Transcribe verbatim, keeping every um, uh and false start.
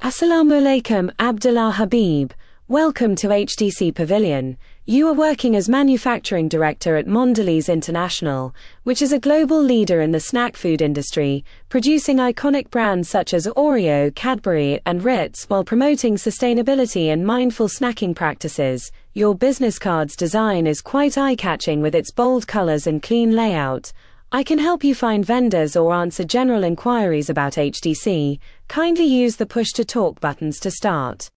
Assalamu alaikum Abdullah Habib. Welcome to H T C Pavilion. You are working as manufacturing director at Mondelez International, which is a global leader in the snack food industry, producing iconic brands such as Oreo, Cadbury, and Ritz while promoting sustainability and mindful snacking practices. Your business card's design is quite eye-catching with its bold colors and clean layout. I can help you find vendors or answer general inquiries about H T C. Kindly use the push to talk buttons to start.